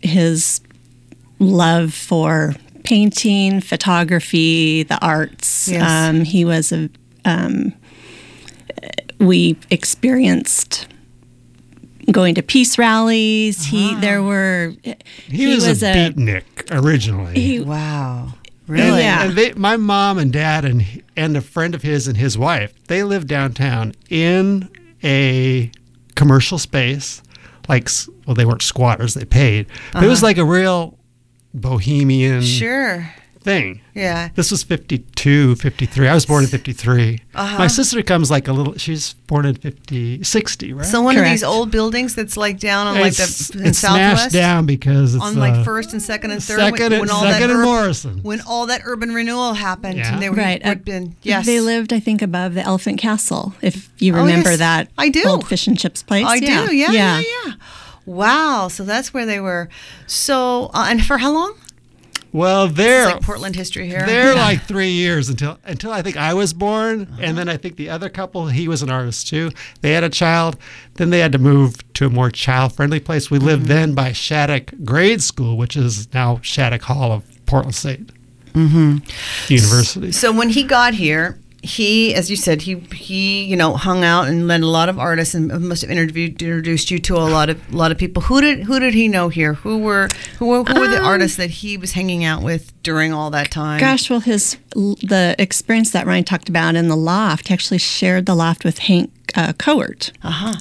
his love for painting, photography, the arts. Yes. He was we experienced going to peace rallies. He was a beatnik originally. Wow. Really? Yeah. And my mom and dad and a friend of his and his wife, they lived downtown in a commercial space. They weren't squatters, they paid. But it was like a real bohemian thing. Yeah. This was 52, 53. I was born in 53. My sister comes she's born in 60, right? So one of Correct. these old buildings that's like down on It's Southwest? smashed down because it's on like First and Second and Third? Second and Morrison. When all that urban renewal happened. Yeah. And they were, Right. yes. They lived, I think, above the Elephant Castle, if you remember yes. that I do. old fish and chips place. I do, yeah. Wow, so that's where they were. So, and for how long? Well, It's they're like Portland history here. They're like 3 years until I think I was born, and then I think the other couple, he was an artist too. They had a child, then they had to move to a more child-friendly place. We lived then by Shattuck Grade School, which is now Shattuck Hall of Portland State University. So when he got here, he, as you said, he hung out and met a lot of artists and must have introduced you to a lot of people. Who did he know here? Who were the artists that he was hanging out with during all that time? Gosh, well, the experience that Ryan talked about in the loft, he actually shared the loft with Hank Coert.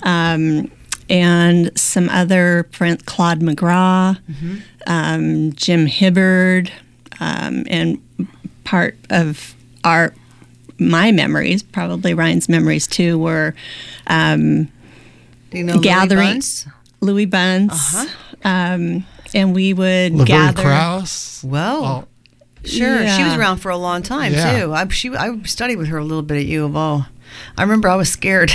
And some other friends, Claude McGraw, Jim Hibbard, and part of my memories, probably Ryan's memories too, were Do you know gatherings. Louis Bunce. And we would Laverne gather. Krauss. Well, sure. Yeah. She was around for a long time too. I studied with her a little bit at U of O. I remember I was scared.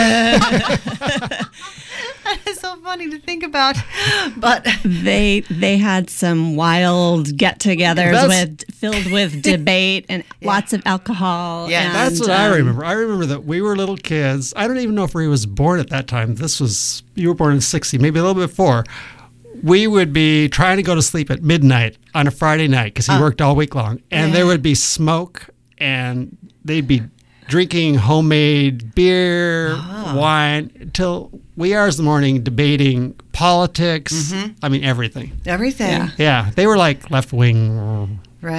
It's so funny to think about, but They had some wild get-togethers filled with debate and lots of alcohol. Yeah. and, That's what I remember. I remember that we were little kids. I don't even know if he was born at that time. You were born in 60, maybe a little bit before. We would be trying to go to sleep at midnight on a Friday night because he worked all week long. And there would be smoke, and they'd be drinking homemade beer, wine, till wee hours in the morning debating politics. I mean, everything. everything. Yeah, they were like left-wing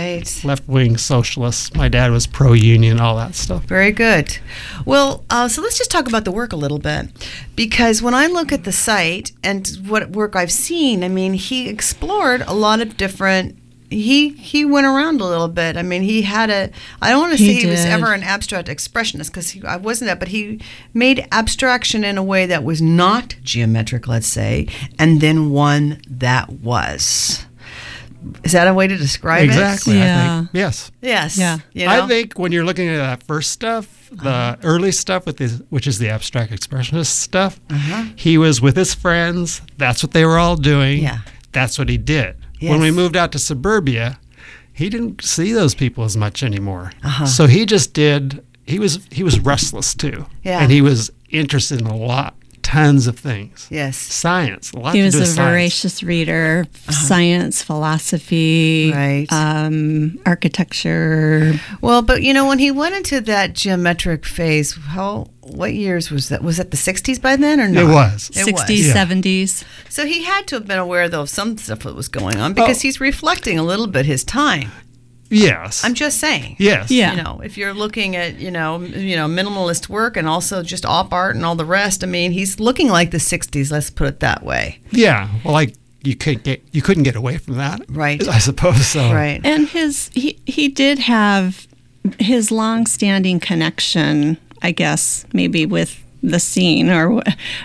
socialists. My dad was pro-union, all that stuff. Very good. Well, so let's just talk about the work a little bit, because when I look at the site and what work I've seen, I mean, he explored a lot of different. He went around a little bit. I mean, I don't want to say he was did. ever an abstract expressionist, because I wasn't that, but he made abstraction in a way that was not geometric, let's say, and then one that was. Is that a way to describe Exactly, Yeah. I think. Yes. it? Yes. Yeah. You know? I think when you're looking at that first stuff, the early stuff which is the abstract expressionist stuff, he was with his friends. That's what they were all doing. Yeah. That's what he did. Yes. When we moved out to suburbia, he didn't see those people as much anymore. So he just did. He was restless too. Yeah. And he was interested in tons of things. Yes. Science. A lot He to was do a with science. voracious reader, science, philosophy, Right. Architecture. Well, but when he went into that geometric phase, what years was that? Was that the 60s by then or not? It was. 60s, Yeah. 70s. So he had to have been aware, though, of some stuff that was going on, because he's reflecting a little bit his time. Yes. I'm just saying. Yes. Yeah. If you're looking at, minimalist work and also just op art and all the rest, I mean, he's looking like the 60s, let's put it that way. Yeah. Well, you couldn't get away from that. Right. I suppose so. Right. And he did have his long-standing connection, I guess, maybe with the scene, or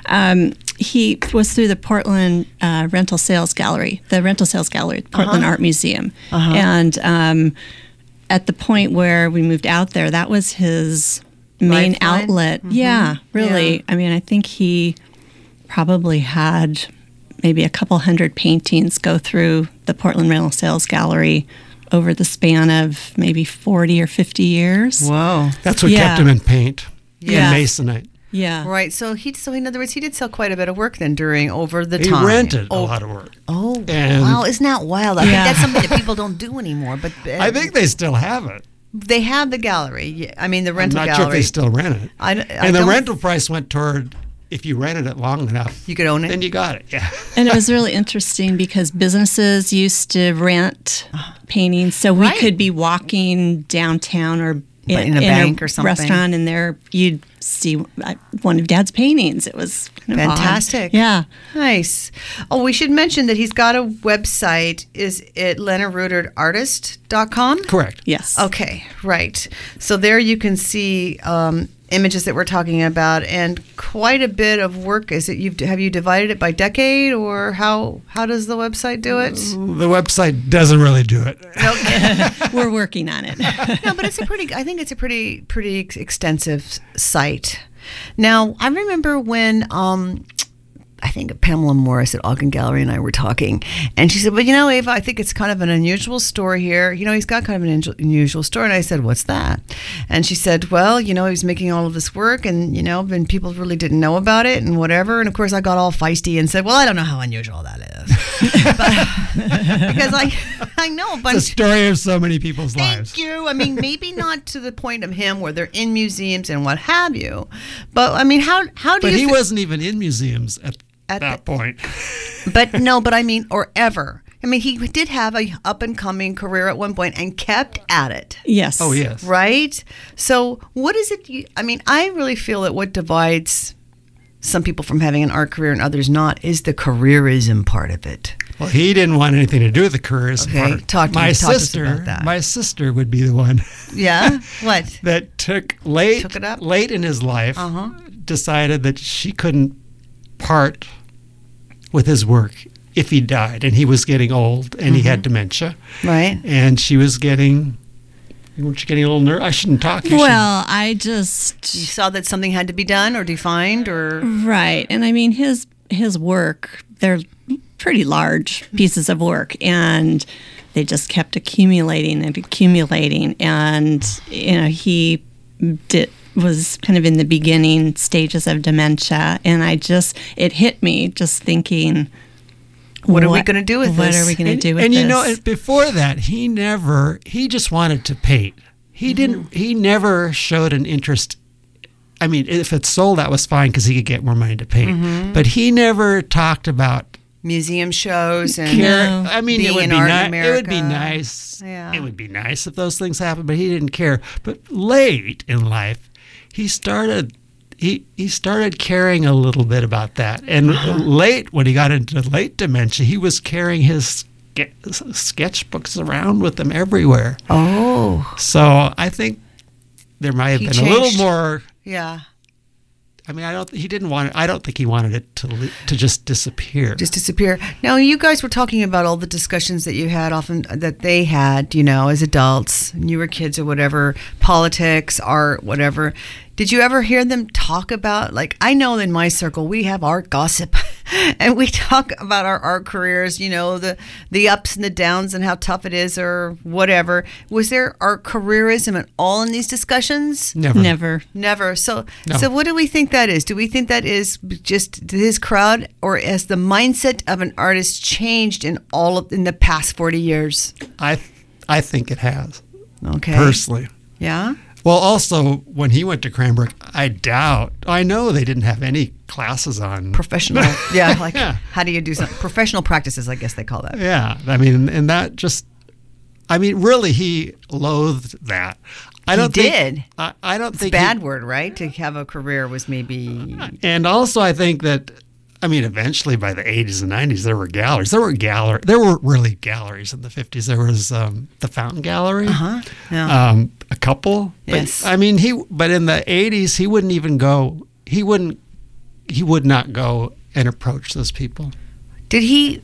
he was through the Portland Rental Sales Gallery, Portland Art Museum. And at the point where we moved out there, that was his main Lifeline? outlet. Yeah, really. Yeah. I mean, I think he probably had maybe a couple hundred paintings go through the Portland Rental Sales Gallery over the span of maybe 40 or 50 years. Whoa. That's what Yeah. kept him in paint Yeah. and masonite. Yeah. Right. So in other words, he did sell quite a bit of work then over the He time. rented a lot of work. Oh, And- wow. Isn't that wild? I Yeah. think that's something that people don't do anymore. But I think they still have it. they have the gallery. Yeah, I mean, the I'm rental not gallery. sure if they still rent it. I And the don't- rental price went toward if you rented it long enough, You could own it? then you got it. Yeah. And it was really interesting because businesses used to rent paintings, so we Right. could be walking downtown or In a bank or something. restaurant, and there you'd see one of Dad's paintings. It was kind of odd. Fantastic. Yeah. Nice. Oh, we should mention that he's got a website. Is it leonardrudertartist.com? Correct. Yes. Okay, right. So there you can see images that we're talking about, and quite a bit of work. Have you divided it by decade, or how does the website do it? The website doesn't really do it. We're working on it. No, but I think it's a pretty extensive site. Now, I remember when I think Pamela Morris at Ogden Gallery and I were talking, and she said, well, Ava, I think it's kind of an unusual story here. He's got kind of an unusual story. And I said, what's that? And she said, well, he was making all of this work, and, and people really didn't know about it and whatever. And of course, I got all feisty and said, well, I don't know how unusual that is. Because I know a bunch. It's the story of so many people's lives. Thank you. I mean, maybe not to the point of him where they're in museums and what have you. But, I mean, how do But you he wasn't even in museums at that point. But I mean, or ever. I mean, he did have a up-and-coming career at one point and kept at it. Yes. Oh, yes. Right? So what is it? I really feel that what divides some people from having an art career and others not is the careerism part of it. Well, he didn't want anything to do with the careerism Okay, part. talk to us about that. My sister would be the one Yeah? What? that took it up? Late in his life, decided that she couldn't part with his work if he died, and he was getting old and he had dementia. Right. And she was weren't you getting a little nervous? I shouldn't talk. Well, You saw that something had to be done or defined or... right. And I mean, his work, they're pretty large pieces of work, and they just kept accumulating and accumulating. And, he was kind of in the beginning stages of dementia, and it hit me just thinking, what are we going to do with this? What are we going to do with and this? And before that, he just wanted to paint. He never showed an interest. I mean, if it sold, that was fine because he could get more money to paint. But he never talked about museum shows and I mean, it would be nice. It would be nice. Yeah. It would be nice if those things happened, but he didn't care. But late in life, he started caring a little bit about that. And late, when he got into late dementia, he was carrying his sketchbooks around with him everywhere. Oh. So I think there might have been a little more. Yeah. I mean, I don't think he wanted it to just disappear. Just disappear. Now, you guys were talking about all the discussions that you had that they had, as adults, and you were kids or whatever, politics, art, whatever. Did you ever hear them talk about, I know in my circle we have art gossip, and we talk about our art careers, the ups and the downs and how tough it is or whatever. Was there art careerism at all in these discussions? Never. So, No. So what do we think that is? Do we think that is just his crowd, or has the mindset of an artist changed in the past 40 years? I think it has. Okay. Personally. Yeah. Well, also, when he went to Cranbrook, I know they didn't have any classes on Professional. Yeah. How do you do something? Professional practices, I guess they call that. Yeah. I mean, and that just, really, he loathed that. I don't think It's a bad word, right? To have a career was maybe. And also, I think that, eventually by the 80s and 90s, there were galleries. There were really galleries in the 50s. There was the Fountain Gallery. Yeah. A couple. Yes. But, but in the 80s, he wouldn't even go. He would not go and approach those people. Did he?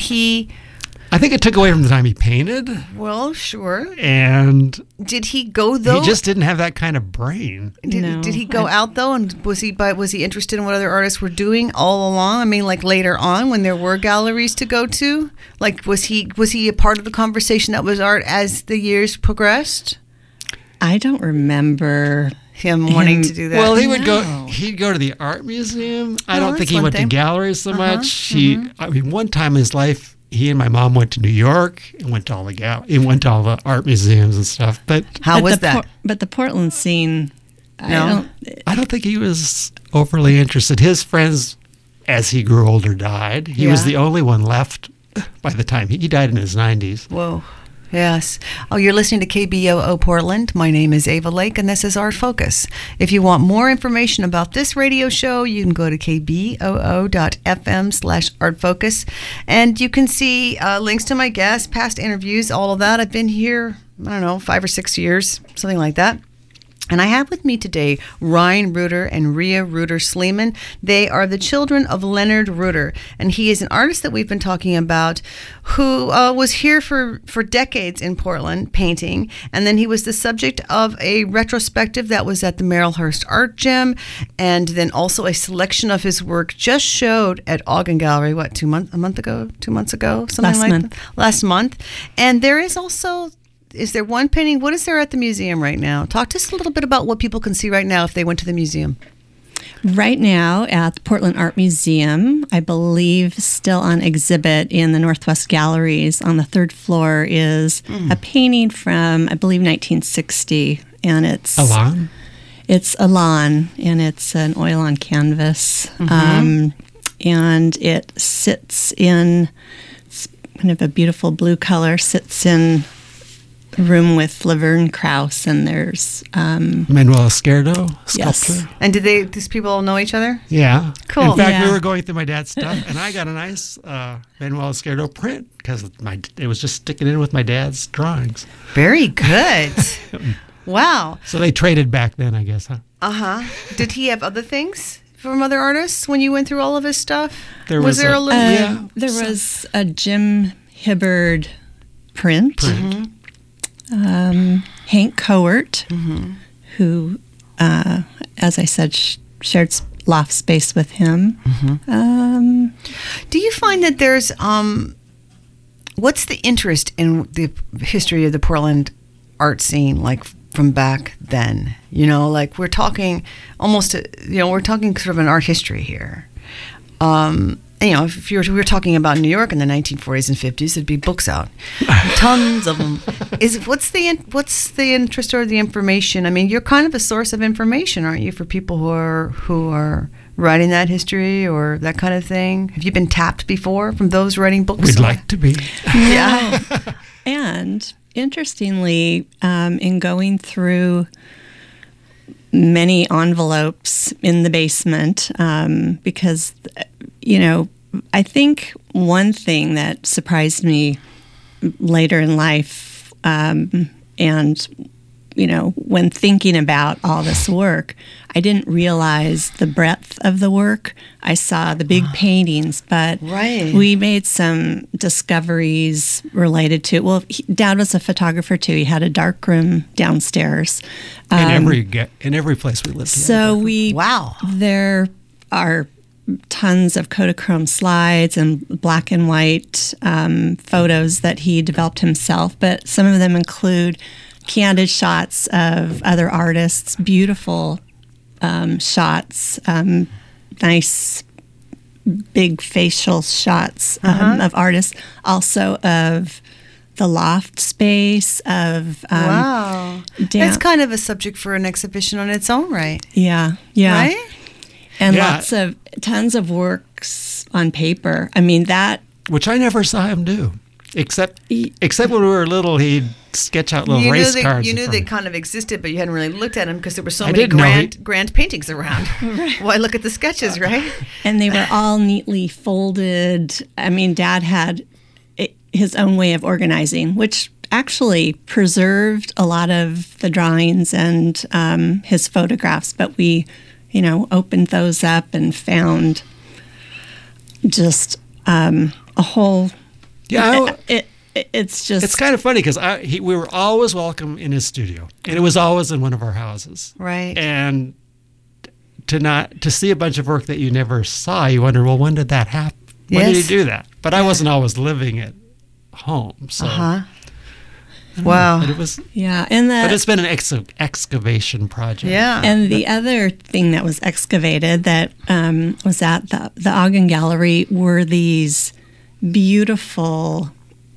I think it took away from the time he painted. Well, sure. And did he go though? He just didn't have that kind of brain. Did he go out though? And was he interested in what other artists were doing all along? Later on when there were galleries to go to, was he a part of the conversation that was art as the years progressed? I don't remember him wanting to do that? Well, he would No. go. He'd go to the art museum. I Oh, don't that's think he one went thing. to galleries so much. I mean, one time in his life, he and my mom went to New York and went to all the he went to all the art museums and stuff. But How was that? But the Portland scene, No? I don't think he was overly interested. His friends, as he grew older, died. He was Yeah. the only one left by the time he died in his 90s. Whoa. Yes. Oh, you're listening to KBOO Portland. My name is Ava Lake, and this is Art Focus. If you want more information about this radio show, you can go to kboo.fm/artfocus, and you can see links to my guests, past interviews, all of that. I've been here, I don't know, 5 or 6 years, something like that. And I have with me today Ryan Reuter and Rhea Reuter Sleeman. They are the children of Leonard Reuter, and he is an artist that we've been talking about who was here for decades in Portland painting, and then he was the subject of a retrospective that was at the Merrillhurst Art Gym, and then also a selection of his work just showed at Ogden Gallery, 2 months ago, something Last like month. that? Last month. And there is also... Is there one painting? What is there at the museum right now? Talk to us a little bit about what people can see right now if they went to the museum. Right now at the Portland Art Museum, I believe still on exhibit in the Northwest Galleries on the third floor is a painting from, I believe, 1960. And it's Alon? It's Elan, and it's an oil on canvas. And it sits in, it's kind of a beautiful blue color, sits in a room with Laverne Krauss, and there's Manuel Esquerdo, Yes. sculptor. And these people all know each other? Yeah. Cool. In fact, Yeah. we were going through my dad's stuff, and I got a nice Manuel Esquerdo print because it was just sticking in with my dad's drawings. Very good. Wow. So they traded back then, I guess, huh? Uh-huh. Did he have other things from other artists when you went through all of his stuff? There was was there a- a little... Yeah. There was a Jim Hibbard print. Hank Coert, who, as I said, shared loft space with him. Do you find that there's... what's the interest in the history of the Portland art scene, like from back then? You know, like we're talking we're talking sort of an art history here. You know, if we were talking about New York in the 1940s and 50s, there'd be books out, tons of them. What's the interest or the information? I mean, you're kind of a source of information, aren't you, for people who are writing that history or that kind of thing? Have you been tapped before from those writing books? We'd like to be. Yeah. And interestingly, in going through many envelopes in the basement, because, you know, I think one thing that surprised me later in life, and, you know, when thinking about all this work, I didn't realize the breadth of the work. I saw the big paintings, but Right. we made some discoveries related to it. Well, Dad was a photographer too. He had a dark room downstairs. In every place we lived. So Wow. there are tons of Kodachrome slides and black and white photos that he developed himself, but some of them include candid shots of other artists, beautiful shots, nice big facial shots of artists, also of the loft space of Wow. That's kind of a subject for an exhibition on its own, right? yeah Right? and Yeah. tons of works on paper. I mean that Which I never saw him do. Except when we were little, he'd sketch out little race cards. You knew for they me. kind of existed, but you hadn't really looked at them because there were so I many didn't know grand paintings around. Why look at the sketches, right? and they were all neatly folded. I mean, Dad had his own way of organizing, which actually preserved a lot of the drawings and his photographs. But we, you know, opened those up and found just a whole. Yeah, It's just it's kind of funny because we were always welcome in his studio, and it was always in one of our houses. Right. And to see a bunch of work that you never saw, you wonder, well, when did that happen? When did he Yes. do that? But I wasn't always living at home, so Uh-huh. Wow. But it was. Yeah, and But it's been an excavation project. Yeah. And the other thing that was excavated that was at the Ogden Gallery were these beautiful,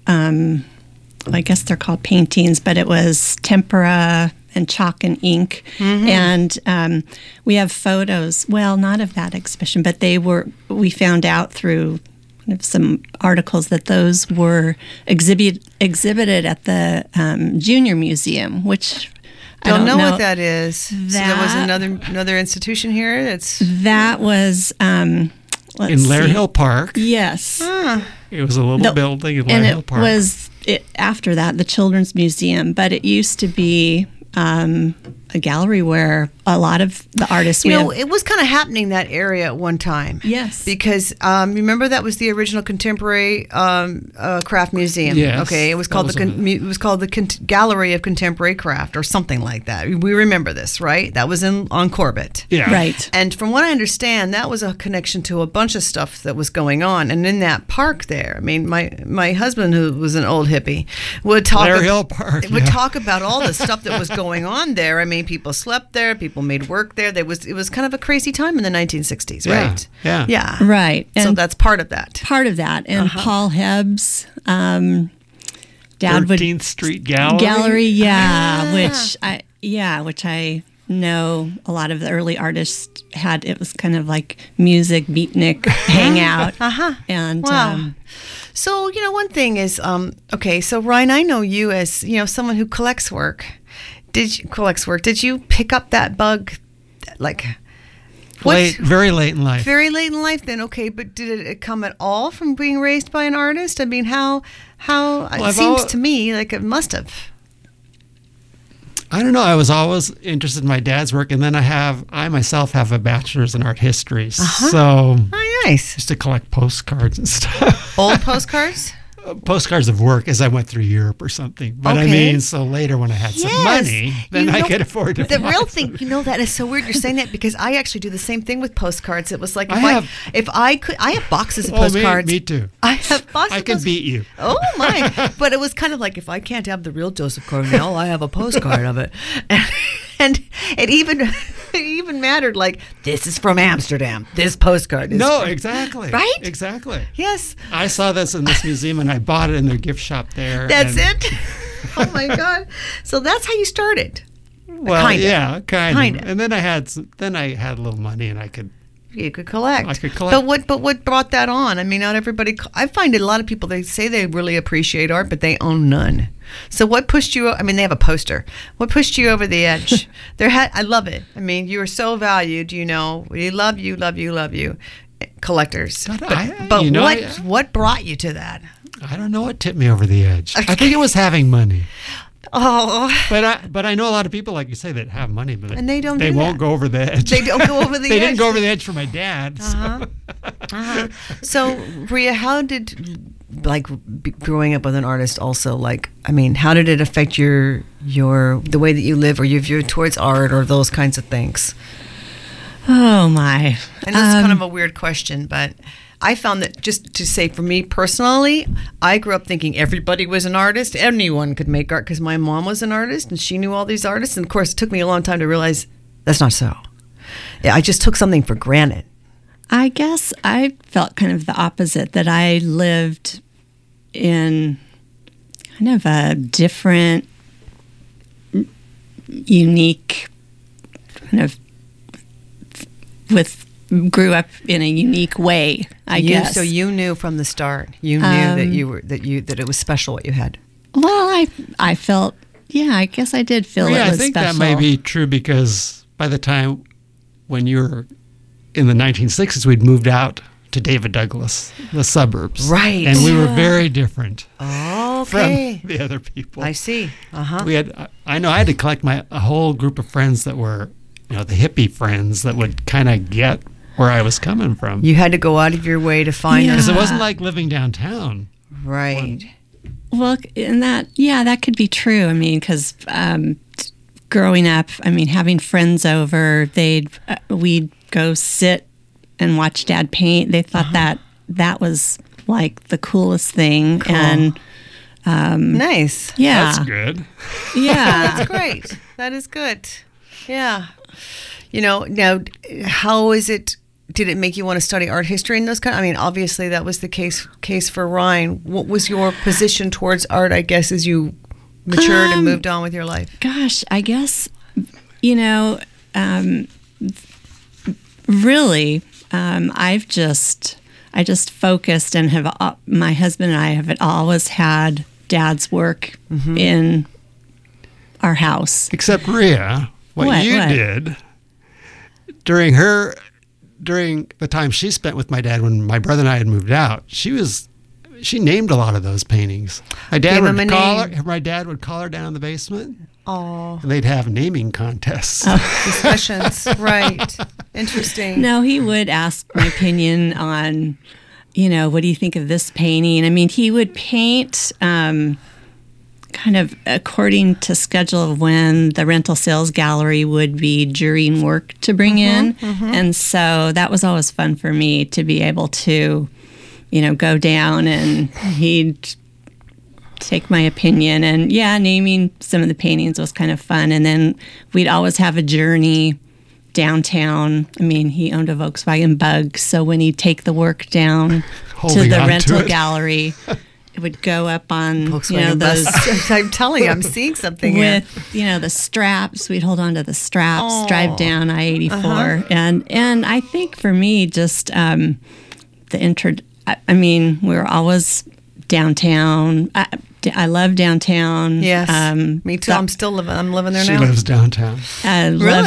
I guess they're called paintings, but it was tempera and chalk and ink. And we have photos, well, not of that exhibition, but we found out through some articles that those were exhibited at the Junior Museum, which Don't I know don't what that is. So there was another institution here. That was in Lair Hill Park. Yes. It was a little building in Lair Hill Park. And it was after that the Children's Museum, but it used to be a gallery where a lot of the artists. It was kind of happening that area at one time. Yes, because remember that was the original contemporary craft museum. Yes, okay, it was called the Gallery of Contemporary Craft or something like that. We remember this, right? That was on Corbett. Yeah, right. And from what I understand, that was a connection to a bunch of stuff that was going on. And in that park there, I mean, my husband, who was an old hippie, would talk. Lair Hill Park. Would talk about all the stuff that was going on there. I mean, people slept there, people made work there. It was kind of a crazy time in the 1960s, right? Yeah. Right. And so that's part of that. And Paul Hebb's dad 13th Street Gallery. Which I know a lot of the early artists had. It was kind of like music, beatnik, hangout. And wow. So, one thing is, so Ryan, I know you as, someone who collects work. Did you pick up that bug, very late in life? Very late in life, then. Okay, but did it come at all from being raised by an artist? I mean, how it seems to me like it must have. I don't know. I was always interested in my dad's work, and then I myself have a bachelor's in art history. So nice. Just to collect postcards and stuff. Old postcards? Postcards of work as I went through Europe or something. But so later when I had some money, then I could afford to buy real thing, that is so weird you're saying that, because I actually do the same thing with postcards. It was like I have boxes of postcards. Me too. I have boxes. I can beat you. Oh my. But it was kind of like, if I can't have the real Joseph Cornell, I have a postcard of it. And it even mattered, like, this is from Amsterdam. This postcard is exactly. Right? Exactly. Yes. I saw this in this museum and I bought it in their gift shop there. That's it? Oh my God. So that's how you started. Well, kind of. Kind of. And then I had a little money and you could collect. I could collect. But what brought that on? I mean, not everybody. I find a lot of people, they say they really appreciate art, but they own none. So what pushed you? I mean, they have a poster. What pushed you over the edge? I love it. I mean, you are so valued. We love you, collectors. God, what brought you to that? I don't know what tipped me over the edge. I think it was having money. Oh, but I know a lot of people, like you say, that have money, but and they don't. They won't go over the edge. They don't go over the edge. They didn't go over the edge for my dad. So, Ria, how did growing up with an artist also, how did it affect the way that you live or your view towards art or those kinds of things? Oh my! And this is kind of a weird question, but I found that, just to say for me personally, I grew up thinking everybody was an artist. Anyone could make art because my mom was an artist and she knew all these artists. And of course, it took me a long time to realize that's not so. Yeah, I just took something for granted. I guess I felt kind of the opposite, that I lived in kind of a different, unique kind of grew up in a unique way, I guess. So you knew from the start. You knew that it was special what you had. Well, I felt, I guess I did feel it was special. I think that may be true, because by the time when you were in the 1960s, we'd moved out to David Douglas, the suburbs. Right. And we were very different from the other people. I see. I know I had to collect a whole group of friends that were, the hippie friends that would kind of get where I was coming from. You had to go out of your way to find them. Because it wasn't like living downtown. Right. Well, and that could be true. I mean, because growing up, having friends over, we'd go sit and watch Dad paint. They thought that was like the coolest thing. Cool. And Nice. Yeah. That's good. Yeah. That's great. That is good. Yeah. Now, how is it? Did it make you want to study art history and those kind? I mean, obviously that was the case for Ryan. What was your position towards art, I guess, as you matured and moved on with your life? Gosh, I guess, really, I just focused and my husband and I have always had Dad's work in our house. Except Rhea, what you did during the time she spent with my dad when my brother and I had moved out, she named a lot of those paintings. My dad would call her down in the basement. Oh. And they'd have naming contests. Discussions. Right. Interesting. No, he would ask my opinion on, what do you think of this painting? I mean, he would paint kind of according to schedule of when the rental sales gallery would be during work to bring in. And so that was always fun for me to be able to, go down and he'd take my opinion. And naming some of the paintings was kind of fun. And then we'd always have a journey downtown. I mean, he owned a Volkswagen Bug, so when he'd take the work down to the rental gallery, it would go up on those. I'm telling you, I'm seeing something with the straps. We'd hold on to the straps, drive down I-84, and I think for me, just we were always downtown. I love downtown. Yes, me too. I'm living there now. She lives downtown. I love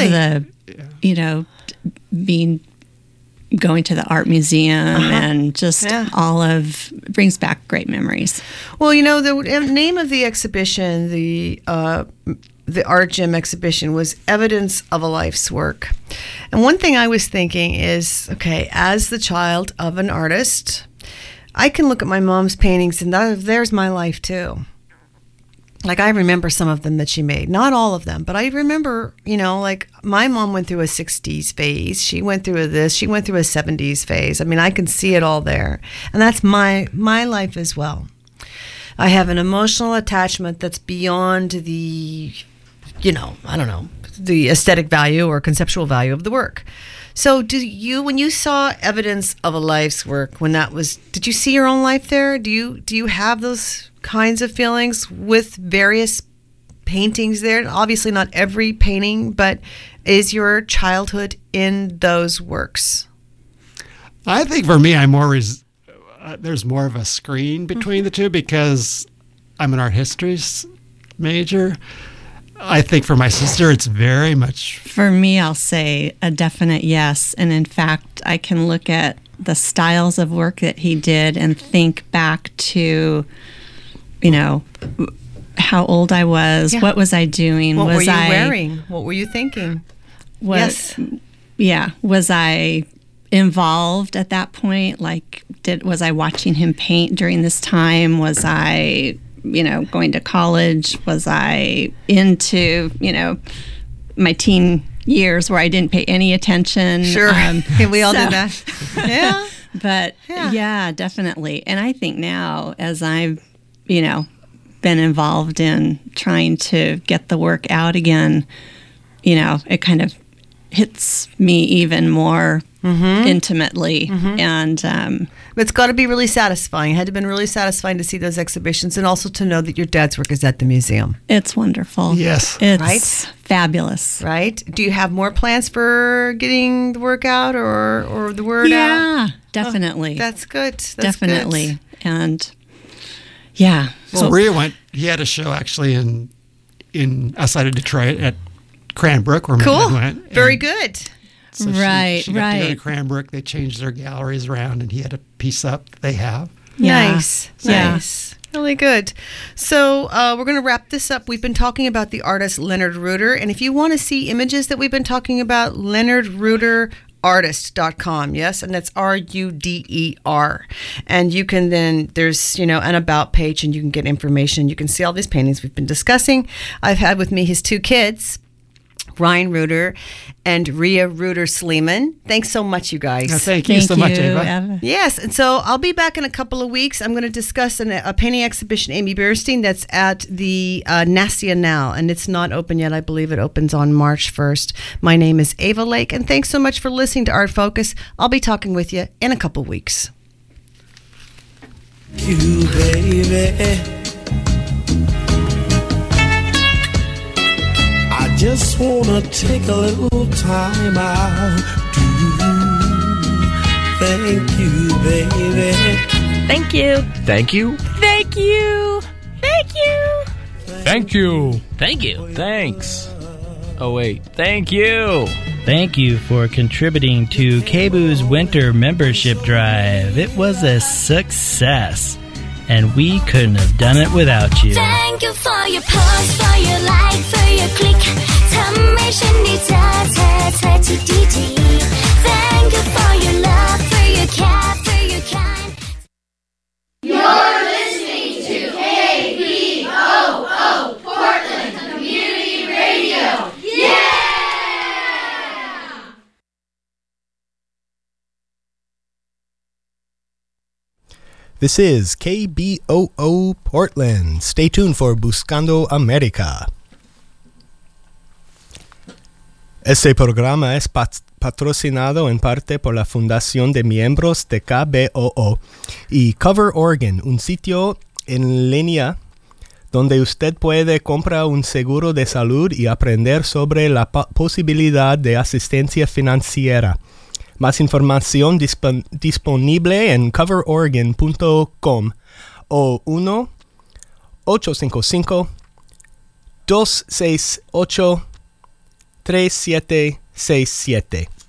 going to the art museum and just brings back great memories. Well, the name of the exhibition, the Art Gym exhibition, was Evidence of a Life's Work. And one thing I was thinking is, okay, as the child of an artist, I can look at my mom's paintings and there's my life too. Like, I remember some of them that she made. Not all of them, but I remember, like my mom went through a 60s phase. She went through she went through a 70s phase. I mean, I can see it all there. And that's my life as well. I have an emotional attachment that's beyond the, the aesthetic value or conceptual value of the work. So when you saw Evidence of a Life's Work, did you see your own life there? Do you have those kinds of feelings with various paintings there? Obviously not every painting, but is your childhood in those works? I think for me, there's more of a screen between the two because I'm an art history major. I think for my sister, it's very much... For me, I'll say a definite yes. And in fact, I can look at the styles of work that he did and think back to, how old I was, what was I doing? What were you wearing? What were you thinking? Yes. Yeah. Was I involved at that point? Like, was I watching him paint during this time? Was I... going to college? Was I into, my teen years where I didn't pay any attention? Sure. We all did that. Yeah. But yeah, definitely. And I think now as I've, been involved in trying to get the work out again, it kind of hits me even more intimately. And it's got to be really satisfying. It had to have been really satisfying to see those exhibitions and also to know that your dad's work is at the museum. It's wonderful. Yes. It's fabulous. Right? Do you have more plans for getting the work out or the word out? Yeah, definitely. Oh, that's good. Definitely. Good. And yeah. So Rhea he had a show actually in outside of Detroit at Cranbrook where my dad went. Very good. So she got to go to Cranbrook. They changed their galleries around, and he had a piece up that they have. Yeah. Nice. Really good. So we're going to wrap this up. We've been talking about the artist Leonard Ruder, and if you want to see images that we've been talking about, LeonardRuderArtist.com. Yes, and that's RUDER. And you can then, there's, an about page, and you can get information. You can see all these paintings we've been discussing. I've had with me his two kids, Ryan Reuter and Rhea Reuter-Sleeman. Thanks so much, you guys. Thank you so much, Ava. Yes, and so I'll be back in a couple of weeks. I'm going to discuss a painting exhibition, Amy Bierstein, that's at the Nacional, and it's not open yet. I believe it opens on March 1st. My name is Ava Lake, and thanks so much for listening to Art Focus. I'll be talking with you in a couple of weeks. You, baby, I just wanna take a little time out to thank you, baby. Thank you. Thank you. Thank you. Thank you. Thank you. Thank you. Thanks. Oh, wait. Thank you. Thank you for contributing to KBOO's Winter Membership Drive. It was a success, and we couldn't have done it without you. Thank you for your post, for your like, for your click. ทำให้ฉันได้เจอเธอที่ดีๆ Thank you for your love, for your care, for your kind. You're listening to KBOO Portland Community Radio. Yeah! This is KBOO Portland. Stay tuned for Buscando America. Este programa es patrocinado en parte por la Fundación de Miembros de KBOO y Cover Oregon, un sitio en línea donde usted puede comprar un seguro de salud y aprender sobre la posibilidad de asistencia financiera. Más información disponible en coveroregon.com o 1-855-268-3767.